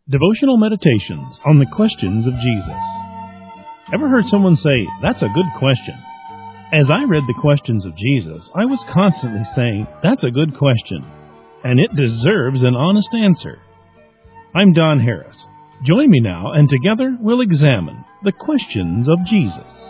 Devotional meditations on the questions of Jesus. Ever heard someone say, "That's a good question"? As I read the questions of Jesus, I was constantly saying, "That's a good question, and it deserves an honest answer." I'm Don Harris. Join me now, and together we'll examine the questions of Jesus.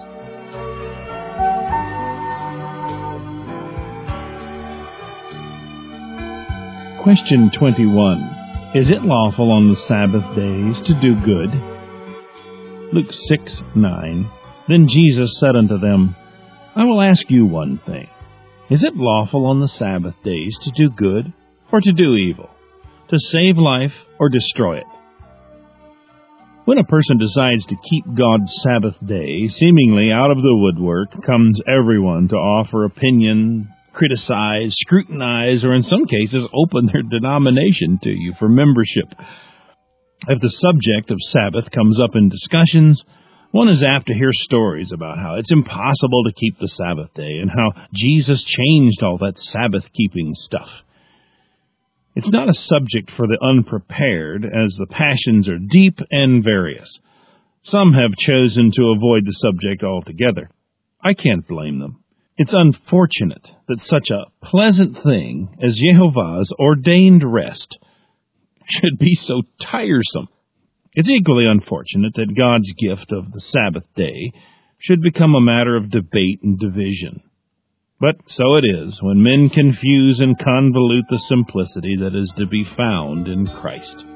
Question 21. Is it lawful on the Sabbath days to do good? Luke 6:9. Then Jesus said unto them, I will ask you one thing. Is it lawful on the Sabbath days to do good or to do evil, to save life or destroy it? When a person decides to keep God's Sabbath day, seemingly out of the woodwork comes everyone to offer opinion, criticize, scrutinize, or in some cases open their denomination to you for membership. If the subject of Sabbath comes up in discussions, one is apt to hear stories about how it's impossible to keep the Sabbath day and how Jesus changed all that Sabbath-keeping stuff. It's not a subject for the unprepared, as the passions are deep and various. Some have chosen to avoid the subject altogether. I can't blame them. It's unfortunate that such a pleasant thing as Jehovah's ordained rest should be so tiresome. It's equally unfortunate that God's gift of the Sabbath day should become a matter of debate and division. But so it is when men confuse and convolute the simplicity that is to be found in Christ.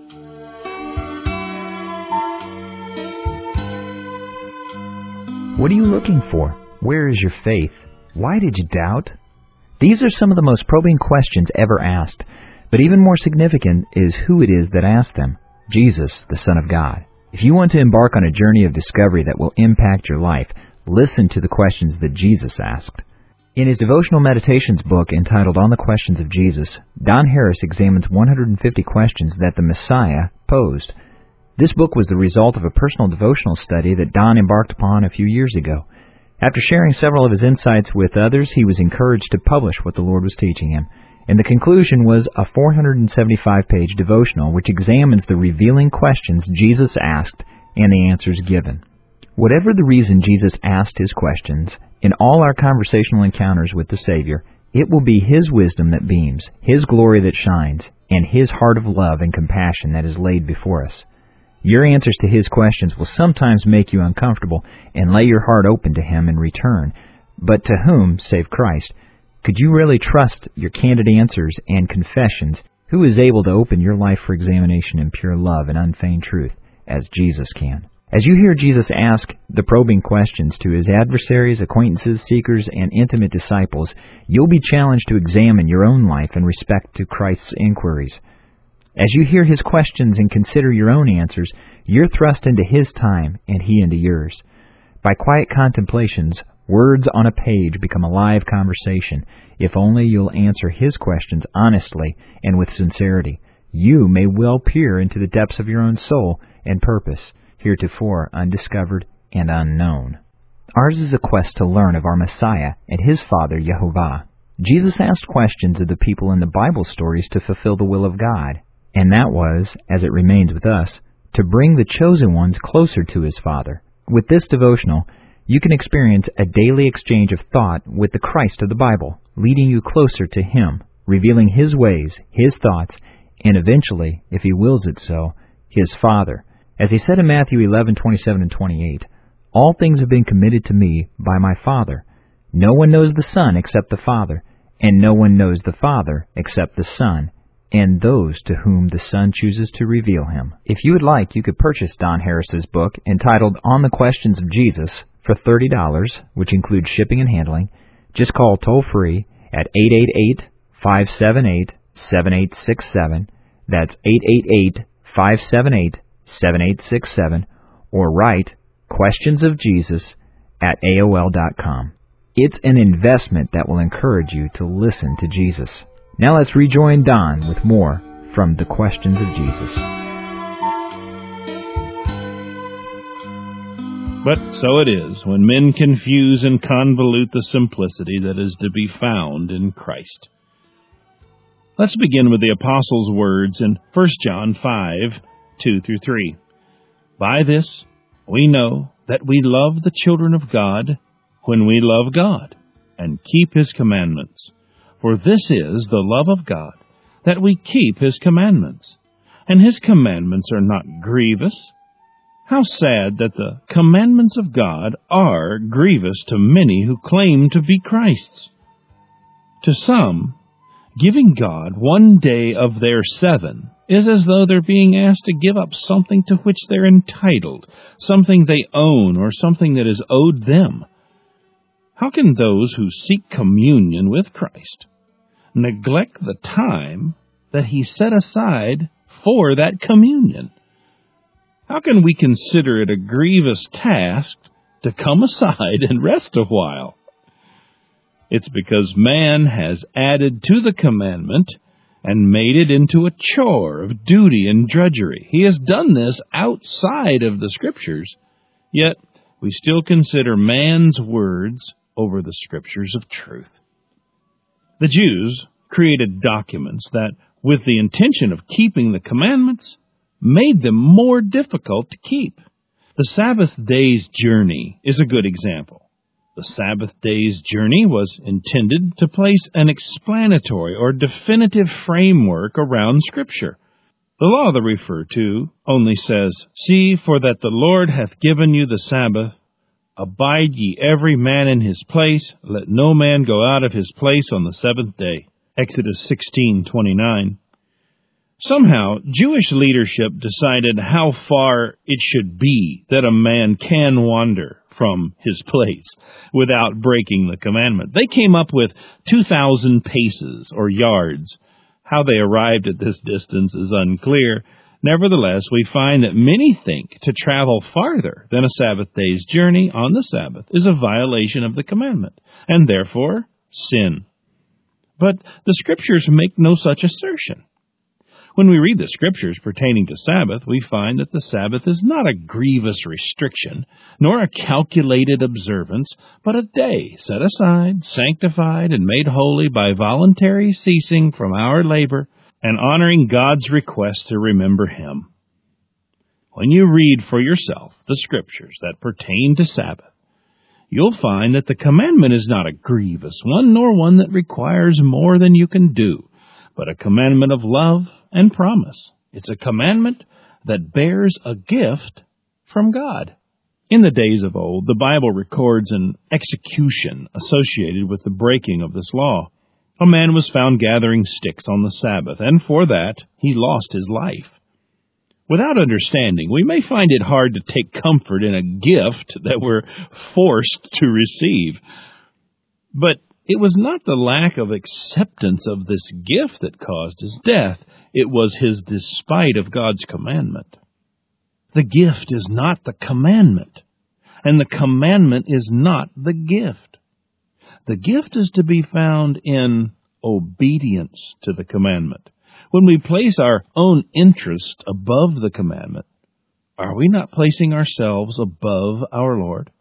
What are you looking for? Where is your faith? Why did you doubt? These are some of the most probing questions ever asked, but even more significant is who it is that asked them, Jesus, the Son of God. If you want to embark on a journey of discovery that will impact your life, listen to the questions that Jesus asked. In his devotional meditations book entitled On the Questions of Jesus, Don Harris examines 150 questions that the Messiah posed. This book was the result of a personal devotional study that Don embarked upon a few years ago. After sharing several of his insights with others, he was encouraged to publish what the Lord was teaching him. And the conclusion was a 475-page devotional which examines the revealing questions Jesus asked and the answers given. Whatever the reason Jesus asked his questions, in all our conversational encounters with the Savior, it will be His wisdom that beams, His glory that shines, and His heart of love and compassion that is laid before us. Your answers to His questions will sometimes make you uncomfortable and lay your heart open to Him in return. But to whom, save Christ, could you really trust your candid answers and confessions? Who is able to open your life for examination in pure love and unfeigned truth, as Jesus can? As you hear Jesus ask the probing questions to His adversaries, acquaintances, seekers, and intimate disciples, you'll be challenged to examine your own life in respect to Christ's inquiries. As you hear His questions and consider your own answers, you're thrust into His time and He into yours. By quiet contemplations, words on a page become a live conversation. If only you'll answer His questions honestly and with sincerity, you may well peer into the depths of your own soul and purpose, heretofore undiscovered and unknown. Ours is a quest to learn of our Messiah and His Father, Jehovah. Jesus asked questions of the people in the Bible stories to fulfill the will of God. And that was, as it remains with us, to bring the chosen ones closer to His Father. With this devotional, you can experience a daily exchange of thought with the Christ of the Bible, leading you closer to Him, revealing His ways, His thoughts, and eventually, if He wills it so, His Father. As He said in Matthew 11:27 and 28, All things have been committed to me by my Father. No one knows the Son except the Father, and no one knows the Father except the Son, and those to whom the Son chooses to reveal Him. If you would like, you could purchase Don Harris's book entitled On the Questions of Jesus for $30, which includes shipping and handling. Just call toll-free at 888-578-7867. That's 888-578-7867. Or write Questions of Jesus at AOL.com. It's an investment that will encourage you to listen to Jesus. Now let's rejoin Don with more from the Questions of Jesus. But so it is when men confuse and convolute the simplicity that is to be found in Christ. Let's begin with the Apostle's words in 1 John 5, 2 through 3. By this we know that we love the children of God when we love God and keep His commandments. For this is the love of God, that we keep His commandments. And His commandments are not grievous. How sad that the commandments of God are grievous to many who claim to be Christ's. To some, giving God one day of their 7 is as though they're being asked to give up something to which they're entitled, something they own, or something that is owed them. How can those who seek communion with Christ neglect the time that He set aside for that communion? How can we consider it a grievous task to come aside and rest a while? It's because man has added to the commandment and made it into a chore of duty and drudgery. He has done this outside of the Scriptures, yet we still consider man's words over the Scriptures of truth. The Jews created documents that, with the intention of keeping the commandments, made them more difficult to keep. The Sabbath day's journey is a good example. The Sabbath day's journey was intended to place an explanatory or definitive framework around Scripture. The law they refer to only says, "See, for that the Lord hath given you the Sabbath. Abide ye every man in his place. Let no man go out of his place on the 7th day." Exodus 16:29. Somehow, Jewish leadership decided how far it should be that a man can wander from his place without breaking the commandment. They came up with 2,000 paces or yards. How they arrived at this distance is unclear. Nevertheless, we find that many think to travel farther than a Sabbath day's journey on the Sabbath is a violation of the commandment, and therefore sin. But the Scriptures make no such assertion. When we read the Scriptures pertaining to Sabbath, we find that the Sabbath is not a grievous restriction, nor a calculated observance, but a day set aside, sanctified, and made holy by voluntary ceasing from our labor and honoring God's request to remember Him. When you read for yourself the Scriptures that pertain to Sabbath, you'll find that the commandment is not a grievous one, nor one that requires more than you can do, but a commandment of love and promise. It's a commandment that bears a gift from God. In the days of old, the Bible records an execution associated with the breaking of this law. A man was found gathering sticks on the Sabbath, and for that he lost his life. Without understanding, we may find it hard to take comfort in a gift that we're forced to receive. But it was not the lack of acceptance of this gift that caused his death. It was his despite of God's commandment. The gift is not the commandment, and the commandment is not the gift. The gift is to be found in obedience to the commandment. When we place our own interest above the commandment, are we not placing ourselves above our Lord?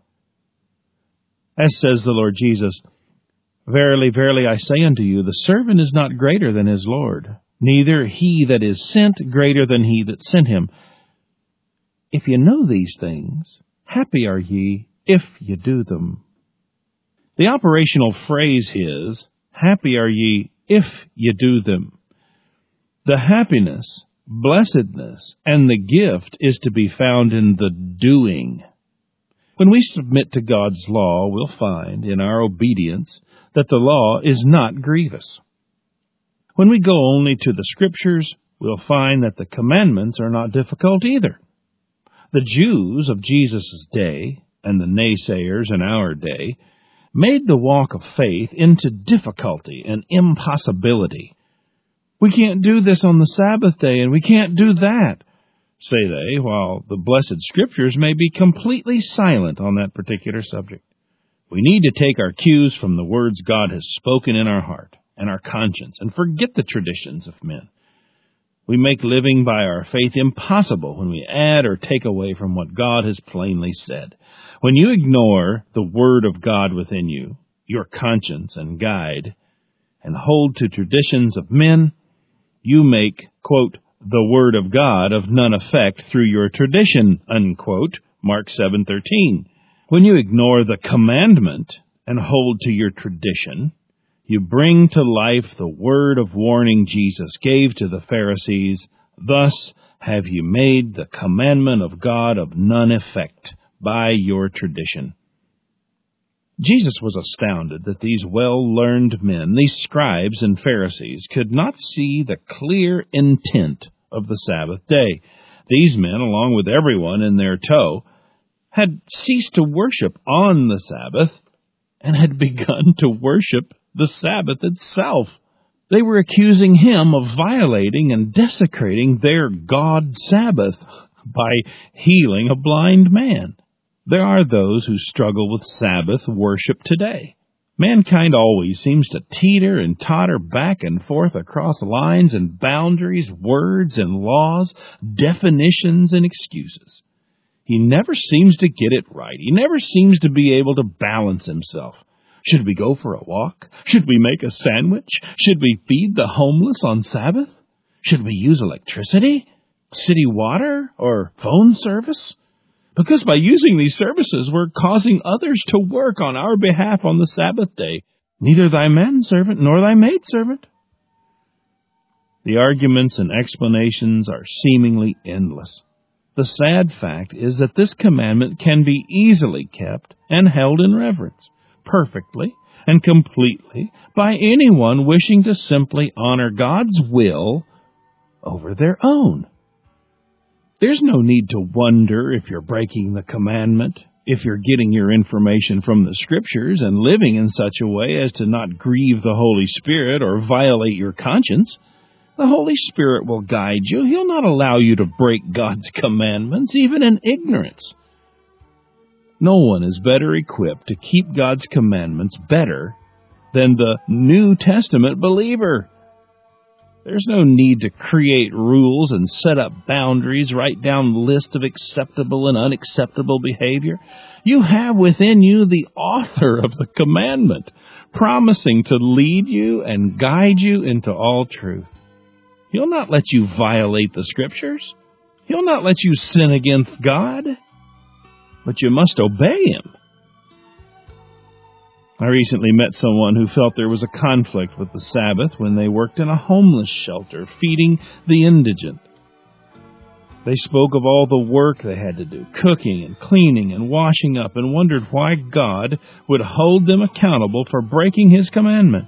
As says the Lord Jesus, "Verily, verily, I say unto you, the servant is not greater than his Lord, neither he that is sent greater than he that sent him. If you know these things, happy are ye if you do them." The operational phrase is, "Happy are ye if you do them." The happiness, blessedness, and the gift is to be found in the doing. When we submit to God's law, we'll find in our obedience that the law is not grievous. When we go only to the Scriptures, we'll find that the commandments are not difficult either. The Jews of Jesus' day and the naysayers in our day made the walk of faith into difficulty and impossibility. "We can't do this on the Sabbath day, and we can't do that," say they, while the blessed Scriptures may be completely silent on that particular subject. We need to take our cues from the words God has spoken in our heart and our conscience and forget the traditions of men. We make living by our faith impossible when we add or take away from what God has plainly said. When you ignore the Word of God within you, your conscience and guide, and hold to traditions of men, you make, quote, the Word of God of none effect through your tradition, unquote, Mark 7:13. When you ignore the commandment and hold to your tradition, you bring to life the word of warning Jesus gave to the Pharisees. Thus have you made the commandment of God of none effect by your tradition. Jesus was astounded that these well-learned men, these scribes and Pharisees, could not see the clear intent of the Sabbath day. These men, along with everyone in their tow, had ceased to worship on the Sabbath and had begun to worship the Sabbath itself. They were accusing him of violating and desecrating their God Sabbath by healing a blind man. There are those who struggle with Sabbath worship today. Mankind always seems to teeter and totter back and forth across lines and boundaries, words and laws, definitions and excuses. He never seems to get it right. He never seems to be able to balance himself. Should we go for a walk? Should we make a sandwich? Should we feed the homeless on Sabbath? Should we use electricity, city water, or phone service? Because by using these services, we're causing others to work on our behalf on the Sabbath day. Neither thy manservant nor thy maidservant. The arguments and explanations are seemingly endless. The sad fact is that this commandment can be easily kept and held in reverence, perfectly and completely, by anyone wishing to simply honor God's will over their own. There's no need to wonder if you're breaking the commandment, if you're getting your information from the Scriptures and living in such a way as to not grieve the Holy Spirit or violate your conscience. The Holy Spirit will guide you. He'll not allow you to break God's commandments, even in ignorance. No one is better equipped to keep God's commandments better than the New Testament believer. There's no need to create rules and set up boundaries, write down lists of acceptable and unacceptable behavior. You have within you the author of the commandment, promising to lead you and guide you into all truth. He'll not let you violate the Scriptures. He'll not let you sin against God. But you must obey Him. I recently met someone who felt there was a conflict with the Sabbath when they worked in a homeless shelter, feeding the indigent. They spoke of all the work they had to do, cooking and cleaning and washing up, and wondered why God would hold them accountable for breaking His commandment.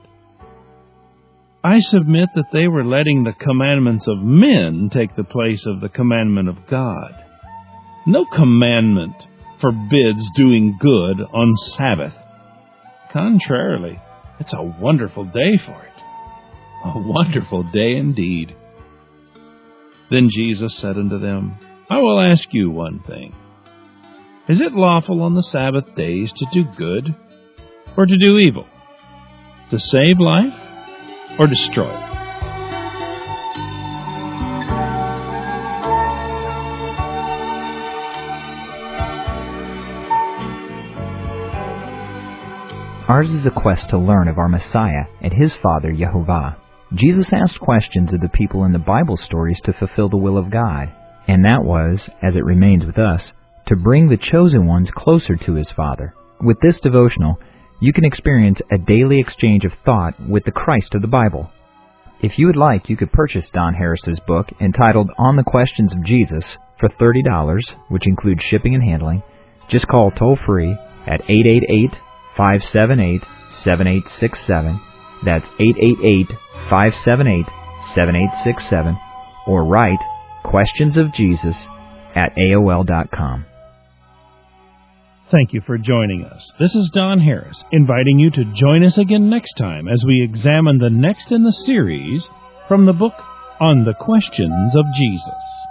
I submit that they were letting the commandments of men take the place of the commandment of God. No commandment forbids doing good on Sabbath. Contrarily, it's a wonderful day for it. A wonderful day indeed. Then Jesus said unto them, I will ask you one thing. Is it lawful on the Sabbath days to do good or to do evil? To save life or destroy it? Ours is a quest to learn of our Messiah and His Father, Yehovah. Jesus asked questions of the people in the Bible stories to fulfill the will of God, and that was, as it remains with us, to bring the chosen ones closer to His Father. With this devotional, you can experience a daily exchange of thought with the Christ of the Bible. If you would like, you could purchase Don Harris's book entitled On the Questions of Jesus for $30, which includes shipping and handling. Just call toll-free at 888-578-7867. That's 888-578-7867. Or write questionsofjesus@AOL.com. Thank you for joining us. This is Don Harris, inviting you to join us again next time as we examine the next in the series from the book On the Questions of Jesus.